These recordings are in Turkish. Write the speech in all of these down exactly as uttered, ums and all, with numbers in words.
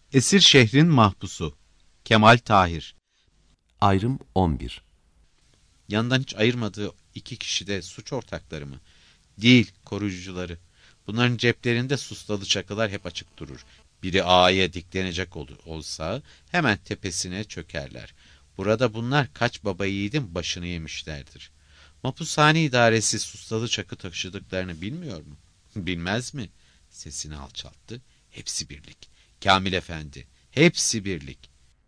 Esir şehrin mahpusu Kemal Tahir. Ayrım on bir. Yandan hiç ayırmadığı iki kişi de suç ortakları mı? Değil, koruyucuları. Bunların ceplerinde suslalı çakılar hep açık durur. Biri ağaya diklenecek ol olsa hemen tepesine çökerler. Burada bunlar kaç baba yiğidin başını yemişlerdir. Mapushane idaresi suslalı çakı taşıdıklarını bilmiyor mu? Bilmez mi? Sesini alçalttı. Hepsi birlik. Kamil Efendi, hepsi birlik.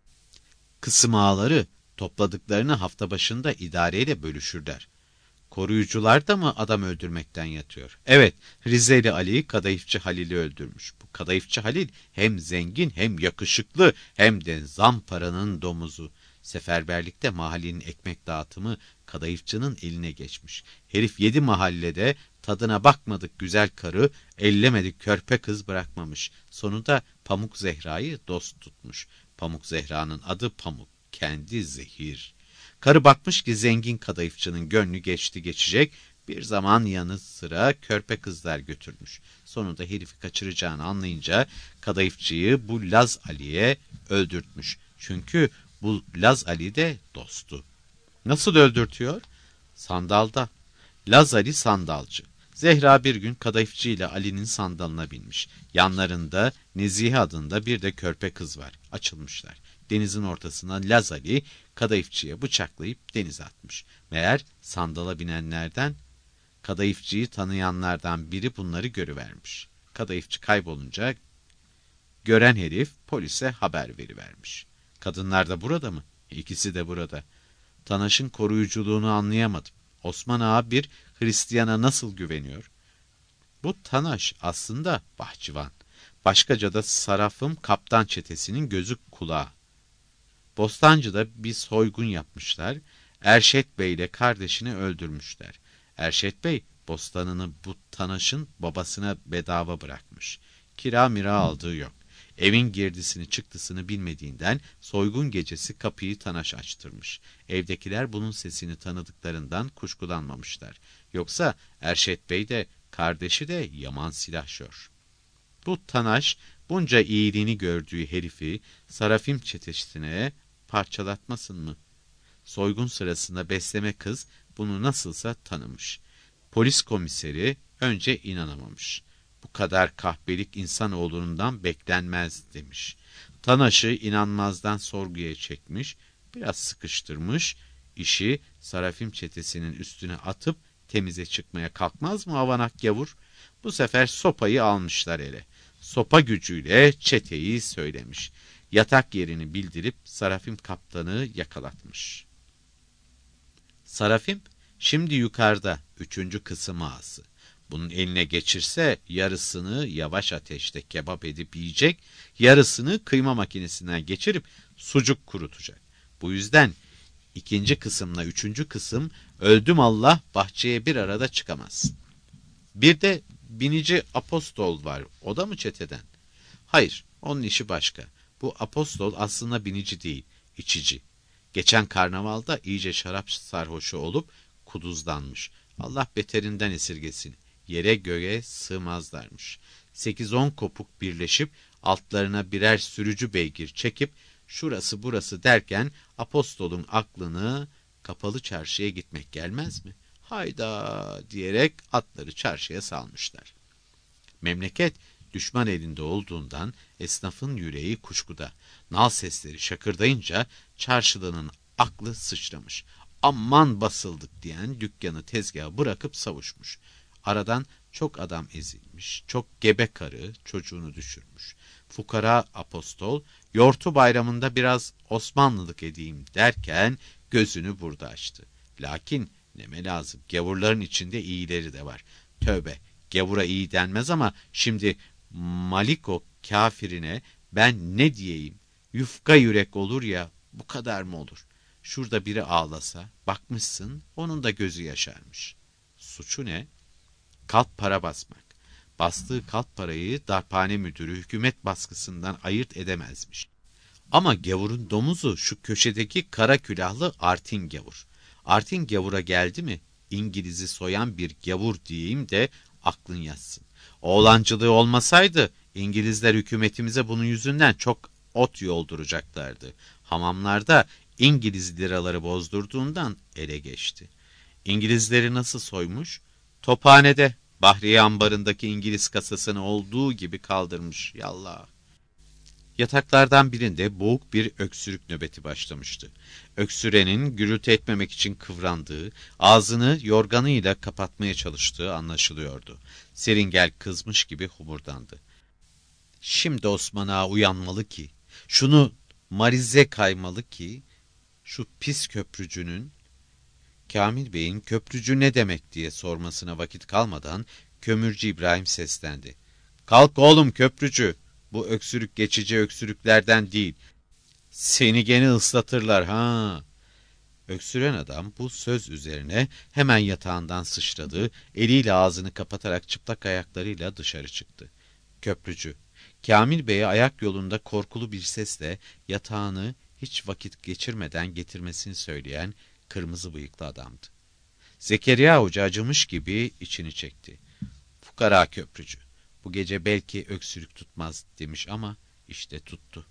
Kısım ağaları topladıklarını hafta başında idareyle bölüşürler. Koruyucular da mı adam öldürmekten yatıyor? Evet, Rizeli Ali, Kadayıfçı Halil'i öldürmüş. Bu Kadayıfçı Halil hem zengin hem yakışıklı hem de zamparanın domuzu. Seferberlikte mahallenin ekmek dağıtımı kadayıfçının eline geçmiş. Herif yedi mahallede tadına bakmadık güzel karı, ellemedik körpe kız bırakmamış. Sonunda Pamuk Zehra'yı dost tutmuş. Pamuk Zehra'nın adı Pamuk, kendi zehir. Karı bakmış ki zengin kadayıfçının gönlü geçti geçecek, bir zaman yanı sıra körpe kızlar götürmüş. Sonunda herifi kaçıracağını anlayınca kadayıfçıyı bu Laz Ali'ye öldürtmüş. Çünkü bu Laz Ali de dostu. Nasıl öldürtüyor? Sandalda. Laz Ali sandalcı. Zehra bir gün kadayıfçı ile Ali'nin sandalına binmiş. Yanlarında Nezihe adında bir de körpe kız var. Açılmışlar. Denizin ortasına Laz Ali kadayıfçıya bıçaklayıp denize atmış. Meğer sandala binenlerden, kadayıfçıyı tanıyanlardan biri bunları görüvermiş. Kadayıfçı kaybolunca gören herif polise haber verivermiş. Kadınlar da burada mı? İkisi de burada. Tanaş'ın koruyuculuğunu anlayamadım. Osman Ağa bir Hristiyana nasıl güveniyor? Bu Tanaş aslında bahçıvan. Başkaca da Sarafım kaptan çetesinin gözü kulağı. Bostancı'da bir soygun yapmışlar. Erşet Bey ile kardeşini öldürmüşler. Erşet Bey bostanını bu Tanaş'ın babasına bedava bırakmış. Kira mira aldığı yok. Evin girdisini çıktısını bilmediğinden soygun gecesi kapıyı Tanaş açtırmış. Evdekiler bunun sesini tanıdıklarından kuşkulanmamışlar. Yoksa Erşet Bey de kardeşi de yaman silahşör. Bu Tanaş bunca iyiliğini gördüğü herifi Sarafim çetesine parçalatmasın mı? Soygun sırasında besleme kız bunu nasılsa tanımış. Polis komiseri önce inanamamış. Bu kadar kahpelik insanoğlundan beklenmez demiş. Tanaş'ı inanmazdan sorguya çekmiş, biraz sıkıştırmış, işi Sarafim çetesinin üstüne atıp temize çıkmaya kalkmaz mı avanak gavur? Bu sefer sopayı almışlar ele. Sopa gücüyle çeteyi söylemiş. Yatak yerini bildirip Sarafim kaptanı yakalatmış. Sarafim şimdi yukarıda, üçüncü kısım ağası. Bunun eline geçirse yarısını yavaş ateşte kebap edip yiyecek, yarısını kıyma makinesinden geçirip sucuk kurutacak. Bu yüzden ikinci kısımla üçüncü kısım öldüm Allah bahçeye bir arada çıkamaz. Bir de binici apostol var, o da mı çeteden? Hayır, onun işi başka. Bu apostol aslında binici değil, içici. Geçen karnavalda iyice şarap sarhoşu olup kuduzlanmış. Allah beterinden esirgesin. Yere göğe sığmazlarmış. Sekiz on kopuk birleşip altlarına birer sürücü beygir çekip şurası burası derken apostolun aklını kapalı çarşıya gitmek gelmez mi? Hayda diyerek atları çarşıya salmışlar. Memleket düşman elinde olduğundan esnafın yüreği kuşkuda. Nal sesleri şakırdayınca çarşılının aklı sıçramış. Aman basıldık diyen dükkanı tezgaha bırakıp savuşmuş. Aradan çok adam ezilmiş, çok gebe karı çocuğunu düşürmüş. Fukara apostol, yortu bayramında biraz Osmanlılık edeyim derken gözünü burada açtı. Lakin neme lazım, gavurların içinde iyileri de var. Tövbe, gavura iyi denmez ama şimdi Maliko kafirine ben ne diyeyim? Yufka yürek olur ya, bu kadar mı olur? Şurada biri ağlasa, bakmışsın, onun da gözü yaşarmış. Suçu ne? Kalp para basmak. Bastığı kalp parayı darphane müdürü hükümet baskısından ayırt edemezmiş. Ama gavurun domuzu şu köşedeki kara külahlı Artin gavur. Artin gavura geldi mi, İngiliz'i soyan bir gavur diyeyim de aklın yatsın. Oğlancılığı olmasaydı İngilizler hükümetimize bunun yüzünden çok ot yolduracaklardı. Hamamlarda İngiliz liraları bozdurduğundan ele geçti. İngilizleri nasıl soymuş? Tophanede, Bahriye ambarındaki İngiliz kasasını olduğu gibi kaldırmış. Yallah. Yataklardan birinde boğuk bir öksürük nöbeti başlamıştı. Öksürenin gürültü etmemek için kıvrandığı, ağzını yorganıyla kapatmaya çalıştığı anlaşılıyordu. Seringel kızmış gibi homurdandı. Şimdi Osman Ağa uyanmalı ki, şunu marize kaymalı ki, şu pis köprücünün, Kamil Bey'in köprücü ne demek diye sormasına vakit kalmadan kömürcü İbrahim seslendi. Kalk oğlum köprücü, bu öksürük geçici öksürüklerden değil, seni gene ıslatırlar ha. Öksüren adam bu söz üzerine hemen yatağından sıçradı, eliyle ağzını kapatarak çıplak ayaklarıyla dışarı çıktı. Köprücü, Kamil Bey'e ayak yolunda korkulu bir sesle yatağını hiç vakit geçirmeden getirmesini söyleyen kırmızı bıyıklı adamdı. Zekeriya Hoca acımış gibi içini çekti. Fukara köprücü, bu gece belki öksürük tutmaz demiş ama işte tuttu.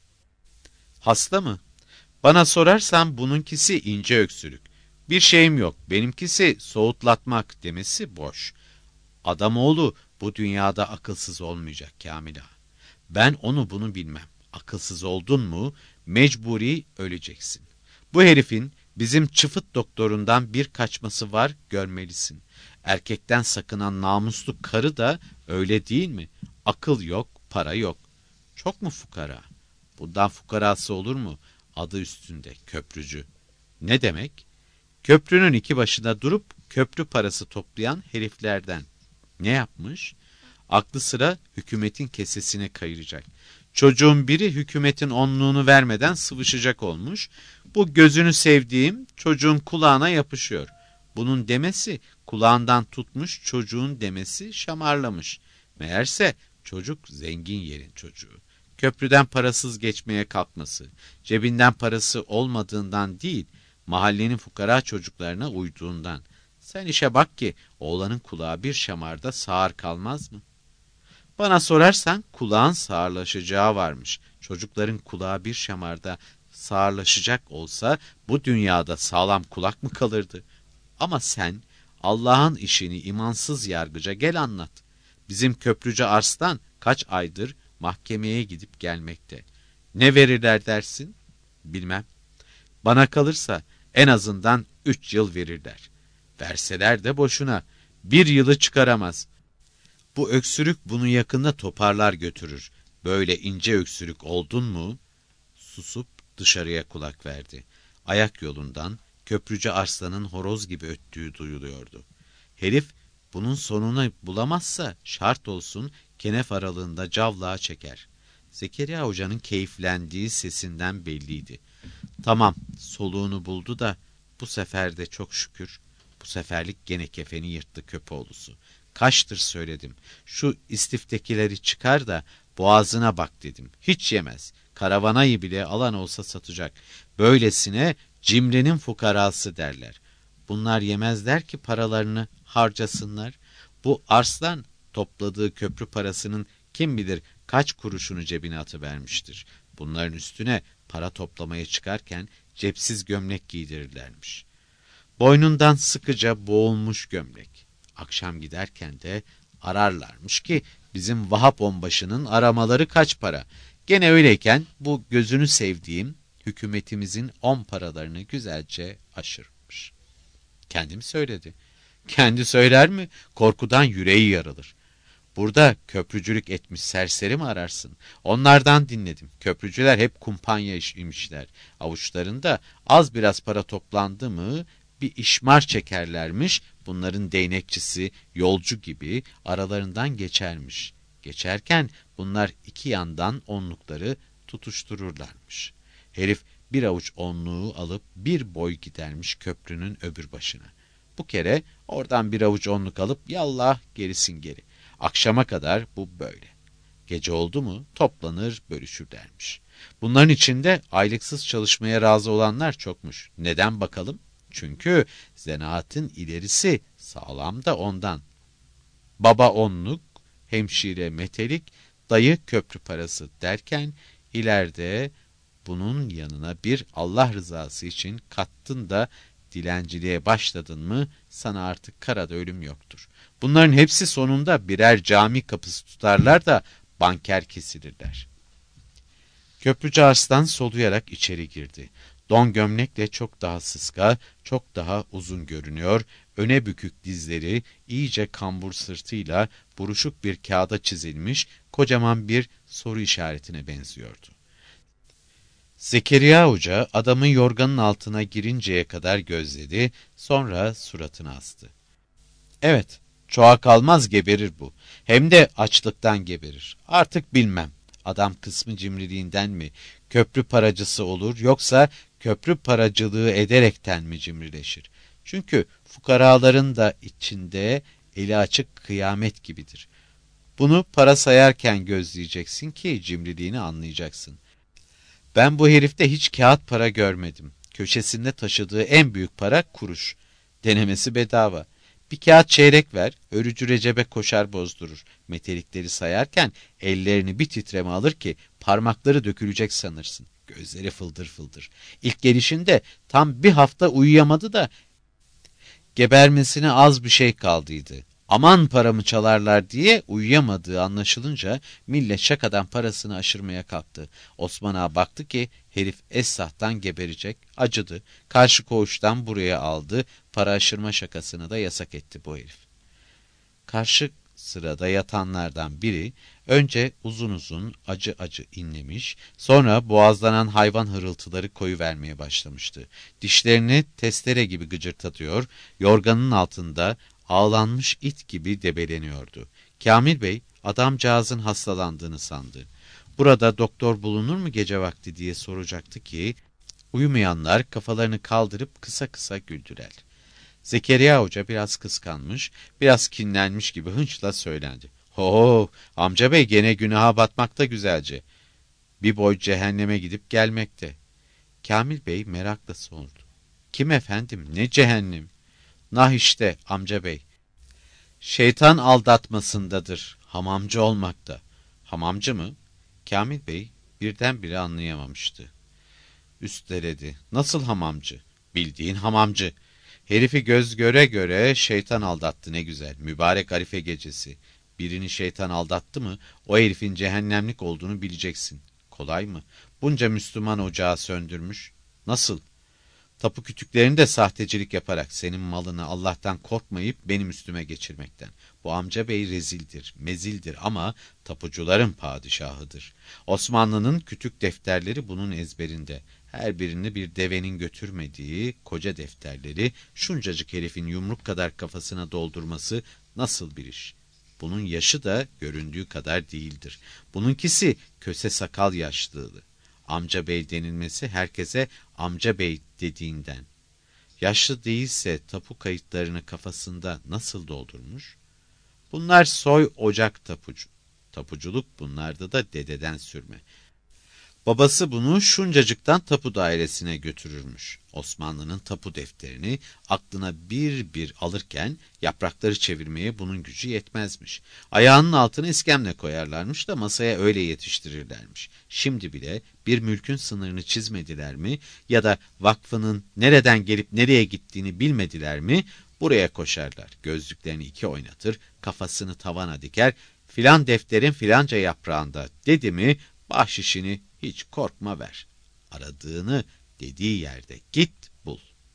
Hasta mı? Bana sorarsan bununkisi ince öksürük. Bir şeyim yok, benimkisi soğutlatmak demesi boş. Adamoğlu bu dünyada akılsız olmayacak Kamil Ağa. Ben onu bunu bilmem. Akılsız oldun mu mecburi öleceksin. Bu herifin bizim çıfıt doktorundan bir kaçması var, görmelisin. Erkekten sakınan namuslu karı da öyle değil mi? Akıl yok, para yok. Çok mu fukara? Bundan fukarası olur mu? Adı üstünde köprücü. Ne demek? Köprünün iki başına durup köprü parası toplayan heriflerden. Ne yapmış? Aklı sıra hükümetin kesesine kayıracak. Çocuğun biri hükümetin onluğunu vermeden sıvışacak olmuş. Bu gözünü sevdiğim çocuğun kulağına yapışıyor. Bunun demesi kulağından tutmuş, çocuğun demesi şamarlamış. Meğerse çocuk zengin yerin çocuğu. Köprüden parasız geçmeye kalkması, cebinden parası olmadığından değil, mahallenin fukara çocuklarına uyduğundan. Sen işe bak ki oğlanın kulağı bir şamarda sağır kalmaz mı? Bana sorarsan kulağın sağırlaşacağı varmış. Çocukların kulağı bir şamarda sağırlaşacak olsa bu dünyada sağlam kulak mı kalırdı? Ama sen Allah'ın işini imansız yargıca gel anlat. Bizim köprücü Arslan kaç aydır mahkemeye gidip gelmekte. Ne verirler dersin? Bilmem. Bana kalırsa en azından üç yıl verirler. Verseler de boşuna. Bir yılı çıkaramaz. Bu öksürük bunu yakında toparlar götürür. Böyle ince öksürük oldun mu? Susup dışarıya kulak verdi. Ayak yolundan köprücü Arslan'ın horoz gibi öttüğü duyuluyordu. Herif bunun sonunu bulamazsa şart olsun kenef aralığında cavlağa çeker. Zekeriya Hoca'nın keyiflendiği sesinden belliydi. Tamam, soluğunu buldu da bu sefer de çok şükür, bu seferlik gene kefeni yırttı Köpoğlusu. Kaçtır söyledim, şu istiftekileri çıkar da boğazına bak dedim. Hiç yemez, karavanayı bile alan olsa satacak. Böylesine cimrinin fukarası derler. Bunlar yemezler ki paralarını harcasınlar. Bu Arslan topladığı köprü parasının kim bilir kaç kuruşunu cebine atıvermiştir. Bunların üstüne para toplamaya çıkarken cepsiz gömlek giydirirlermiş. Boynundan sıkıca boğulmuş gömlek. Akşam giderken de ararlarmış ki bizim Vahap onbaşının aramaları kaç para. Gene öyleyken bu gözünü sevdiğim hükümetimizin on paralarını güzelce aşırmış. Kendim söyledi. Kendi söyler mi? Korkudan yüreği yarılır. Burada köprücülük etmiş serseri mi ararsın? Onlardan dinledim. Köprücüler hep kumpanya imişler. Avuçlarında az biraz para toplandı mı bir işmar çekerlermiş. Bunların değnekçisi, yolcu gibi aralarından geçermiş. Geçerken bunlar iki yandan onlukları tutuştururlarmış. Herif bir avuç onluğu alıp bir boy gidermiş köprünün öbür başına. Bu kere oradan bir avuç onluk alıp yallah gerisin geri. Akşama kadar bu böyle. Gece oldu mu toplanır bölüşürlermiş. Bunların içinde aylıksız çalışmaya razı olanlar çokmuş. Neden bakalım? Çünkü zanaatin ilerisi sağlam da ondan. Baba onluk, hemşire metelik, dayı köprü parası derken ileride bunun yanına bir Allah rızası için kattın da dilenciliğe başladın mı sana artık karada ölüm yoktur. Bunların hepsi sonunda birer cami kapısı tutarlar da banker kesilirler. Köprücü Arslan soluyarak içeri girdi. Don gömlekle çok daha sıska, çok daha uzun görünüyor, öne bükük dizleri iyice kambur sırtıyla buruşuk bir kağıda çizilmiş kocaman bir soru işaretine benziyordu. Zekeriya Hoca adamın yorganın altına girinceye kadar gözledi, sonra suratını astı. Evet, çoğa kalmaz geberir bu. Hem de açlıktan geberir. Artık bilmem. Adam kısmı cimriliğinden mi, köprü paracısı olur yoksa köprü paracılığı ederekten mi cimrileşir? Çünkü fukaraların da içinde eli açık kıyamet gibidir. Bunu para sayarken gözleyeceksin ki cimriliğini anlayacaksın. Ben bu herifte hiç kağıt para görmedim. Köşesinde taşıdığı en büyük para kuruş. Denemesi bedava. Bir kağıt çeyrek ver, örücü Recep'e koşar bozdurur. Metelikleri sayarken ellerini bir titreme alır ki parmakları dökülecek sanırsın. Gözleri fıldır fıldır. İlk gelişinde tam bir hafta uyuyamadı da gebermesine az bir şey kaldıydı. Aman paramı çalarlar diye uyuyamadığı anlaşılınca millet şakadan parasını aşırmaya kalktı. Osman Ağa baktı ki herif esnaftan geberecek, acıdı. Karşı koğuştan buraya aldı, para aşırma şakasını da yasak etti bu herif. Karşı sırada yatanlardan biri önce uzun uzun acı acı inlemiş, sonra boğazlanan hayvan hırıltıları koyuvermeye başlamıştı. Dişlerini testere gibi gıcırtatıyor, yorganın altında ağlanmış it gibi debeleniyordu. Kamil Bey adamcağızın hastalandığını sandı. Burada doktor bulunur mu gece vakti diye soracaktı ki uyumayanlar kafalarını kaldırıp kısa kısa güldüler. Zekeriya Hoca biraz kıskanmış, biraz kinlenmiş gibi hınçla söylendi. Ho, amca bey gene günaha batmakta güzelce. Bir boy cehenneme gidip gelmekte. Kamil Bey merakla sordu. Kim efendim, ne cehennem? Nah işte amca bey. Şeytan aldatmasındadır, hamamcı olmakta. Hamamcı mı? Kamil Bey birdenbire anlayamamıştı. Üsteledi. Nasıl hamamcı? Bildiğin hamamcı. Herifi göz göre göre şeytan aldattı ne güzel. Mübarek Arife gecesi. Birini şeytan aldattı mı o herifin cehennemlik olduğunu bileceksin. Kolay mı? Bunca Müslüman ocağı söndürmüş. Nasıl? Tapu kütüklerini de sahtecilik yaparak senin malını Allah'tan korkmayıp benim üstüme geçirmekten. Bu amca bey rezildir, mezildir ama tapucuların padişahıdır. Osmanlı'nın kütük defterleri bunun ezberinde. Her birini bir devenin götürmediği koca defterleri şuncacık herifin yumruk kadar kafasına doldurması nasıl bir iş? Bunun yaşı da göründüğü kadar değildir. Bununkisi köse sakal yaşlılığı. Amca bey denilmesi herkese amca bey dediğinden. Yaşlı değilse tapu kayıtlarını kafasında nasıl doldurmuş? Bunlar soy ocak tapucu. Tapuculuk bunlarda da dededen sürme. Babası bunu şuncacıktan tapu dairesine götürürmüş. Osmanlı'nın tapu defterini aklına bir bir alırken yaprakları çevirmeye bunun gücü yetmezmiş. Ayağının altına iskemle koyarlarmış da masaya öyle yetiştirirlermiş. Şimdi bile bir mülkün sınırını çizmediler mi ya da vakfının nereden gelip nereye gittiğini bilmediler mi buraya koşarlar. Gözlüklerini iki oynatır, kafasını tavana diker, filan defterin filanca yaprağında dedi mi bahşişini hiç korkma ver. Aradığını dediği yerde git bul.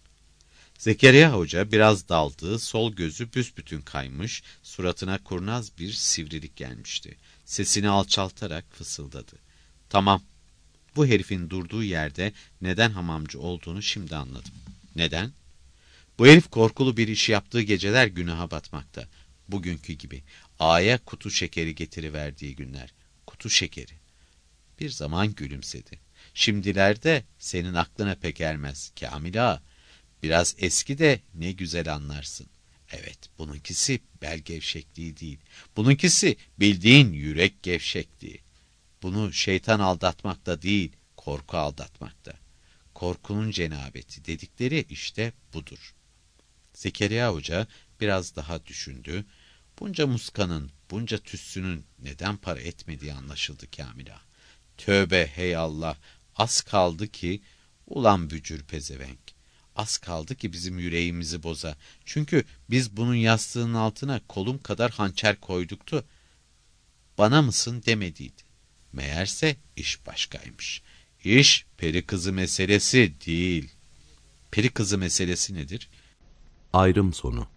Zekeriya Hoca biraz daldı, sol gözü büsbütün kaymış, suratına kurnaz bir sivrilik gelmişti. Sesini alçaltarak fısıldadı. Tamam, bu herifin durduğu yerde neden hamamcı olduğunu şimdi anladım. Neden? Bu herif korkulu bir iş yaptığı geceler günaha batmakta. Bugünkü gibi. Ağaya kutu şekeri getiriverdiği günler. Kutu şekeri. Bir zaman gülümsedi. Şimdilerde senin aklına pek ermez Kamil Ağa. Biraz eski de ne güzel anlarsın. Evet, bununkisi bel gevşekliği değil. Bununkisi bildiğin yürek gevşekliği. Bunu şeytan aldatmakta değil, korku aldatmakta. Korkunun cenabeti dedikleri işte budur. Zekeriya Hoca biraz daha düşündü. Bunca muskanın, bunca tüssünün neden para etmediği anlaşıldı Kamil ağa. Tövbe hey Allah, az kaldı ki, ulan bücür pezevenk, az kaldı ki bizim yüreğimizi boza. Çünkü biz bunun yastığının altına kolum kadar hançer koyduktu. Bana mısın demediydi. Meğerse iş başkaymış. İş peri kızı meselesi değil. Peri kızı meselesi nedir? Ayrım sonu.